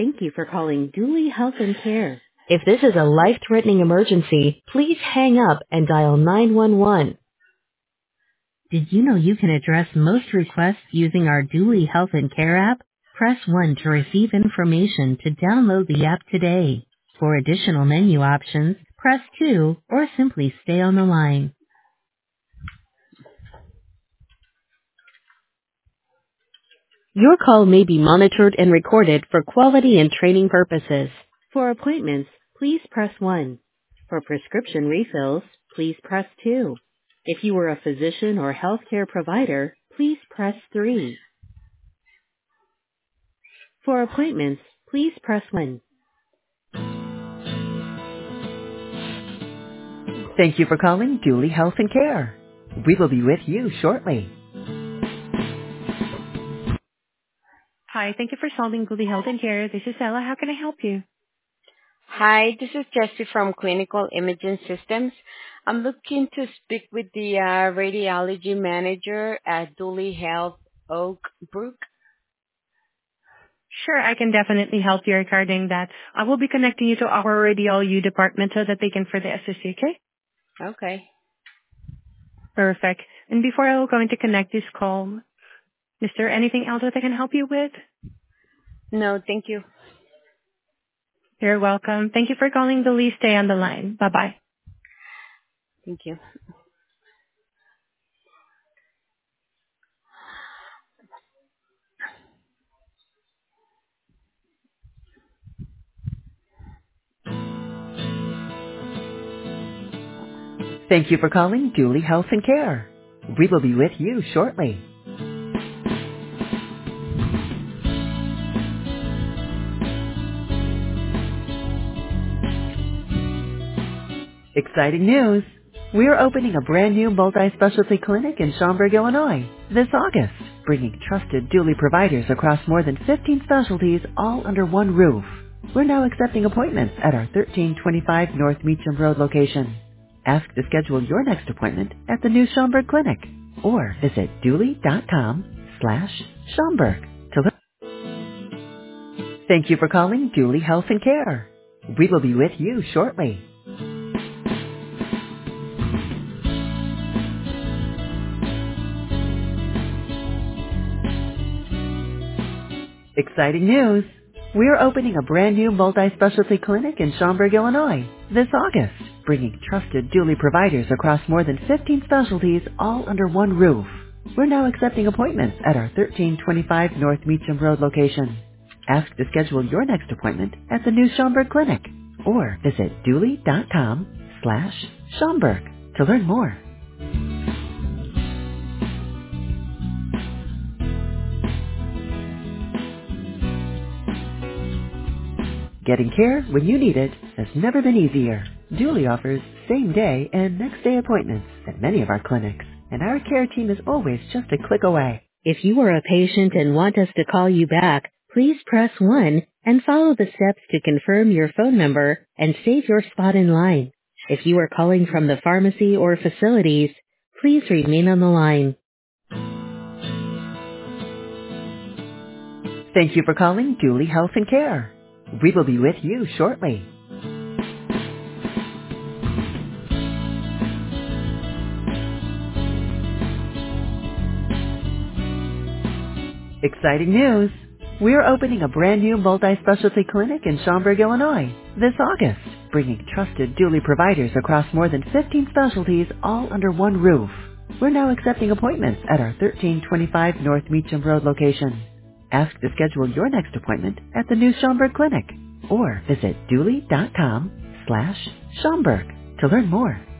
Thank you for calling Dooley Health and Care. If this is a life-threatening emergency, please hang up and dial 911. Did you know you can address most requests using our Dooley Health and Care app? Press 1 to receive information to download the app today. For additional menu options, press 2 or simply stay on the line. Your call may be monitored and recorded for quality and training purposes. For appointments, please press 1. For prescription refills, please press 2. If you are a physician or healthcare provider, please press 3. For appointments, please press 1. Thank you for calling Dooley Health and Care. We will be with you shortly. Hi, thank you for calling Dooley Health and Care. This is Ella. How can I help you? Hi, this is Jessie from Clinical Imaging Systems. I'm looking to speak with the radiology manager at Dooley Health Oak Brook. Sure, I can definitely help you regarding that. I will be connecting you to our radiology department so that they can further assist you, okay? Okay. Perfect. And before I will going to connect this call, is there anything else that I can help you with? No, thank you. You're welcome. Thank you for calling the Lee. Stay on the line. Bye-bye. Thank you. Thank you for calling Dooley Health and Care. We will be with you shortly. Exciting news! We are opening a brand new multi-specialty clinic in Schaumburg, Illinois this August, bringing trusted Dooley providers across more than 15 specialties all under one roof. We're now accepting appointments at our 1325 North Meacham Road location. Ask to schedule your next appointment at the new Schaumburg Clinic or visit dooley.com/Schaumburg to learn. Thank you for calling Dooley Health and Care. We will be with you shortly. Exciting news! We are opening a brand new multi-specialty clinic in Schaumburg, Illinois this August, bringing trusted Dooley providers across more than 15 specialties all under one roof. We're now accepting appointments at our 1325 North Meacham Road location. Ask to schedule your next appointment at the new Schaumburg Clinic or visit dooley.com/Schaumburg to learn more. Getting care when you need it has never been easier. Dooley offers same-day and next-day appointments at many of our clinics, and our care team is always just a click away. If you are a patient and want us to call you back, please press 1 and follow the steps to confirm your phone number and save your spot in line. If you are calling from the pharmacy or facilities, please remain on the line. Thank you for calling Dooley Health and Care. We will be with you shortly. Exciting news! We are opening a brand new multi-specialty clinic in Schaumburg, Illinois this August, bringing trusted Dooley providers across more than 15 specialties all under one roof. We're now accepting appointments at our 1325 North Meacham Road location. Ask to schedule your next appointment at the new Schaumburg Clinic or visit dooley.com/Schaumburg to learn more.